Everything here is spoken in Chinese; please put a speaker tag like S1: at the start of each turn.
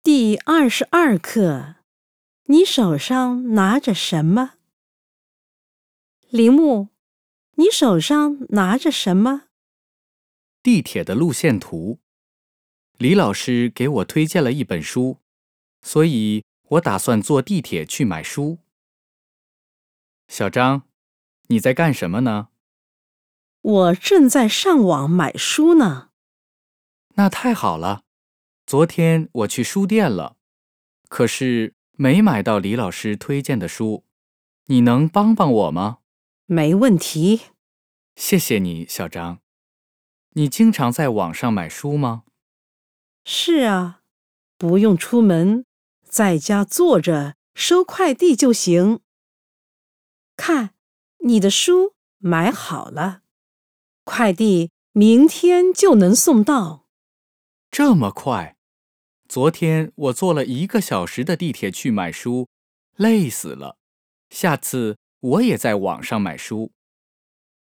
S1: 第22课，你手上拿着什么？铃木，你手上拿着什么？
S2: 地铁的路线图。李老师给我推荐了一本书，所以我打算坐地铁去买书。小张，你在干什么呢？
S1: 我正在上网买书呢。
S2: 那太好了，昨天我去书店了，可是没买到李老师推荐的书，你能帮帮我吗？
S1: 没问题。
S2: 谢谢你，小张。你经常在网上买书吗？
S1: 是啊，不用出门，在家坐着收快递就行。看，你的书买好了，快递明天就能送到。
S2: 这么快？昨天我坐了1个小时的地铁去买书，累死了。下次我也在网上买书。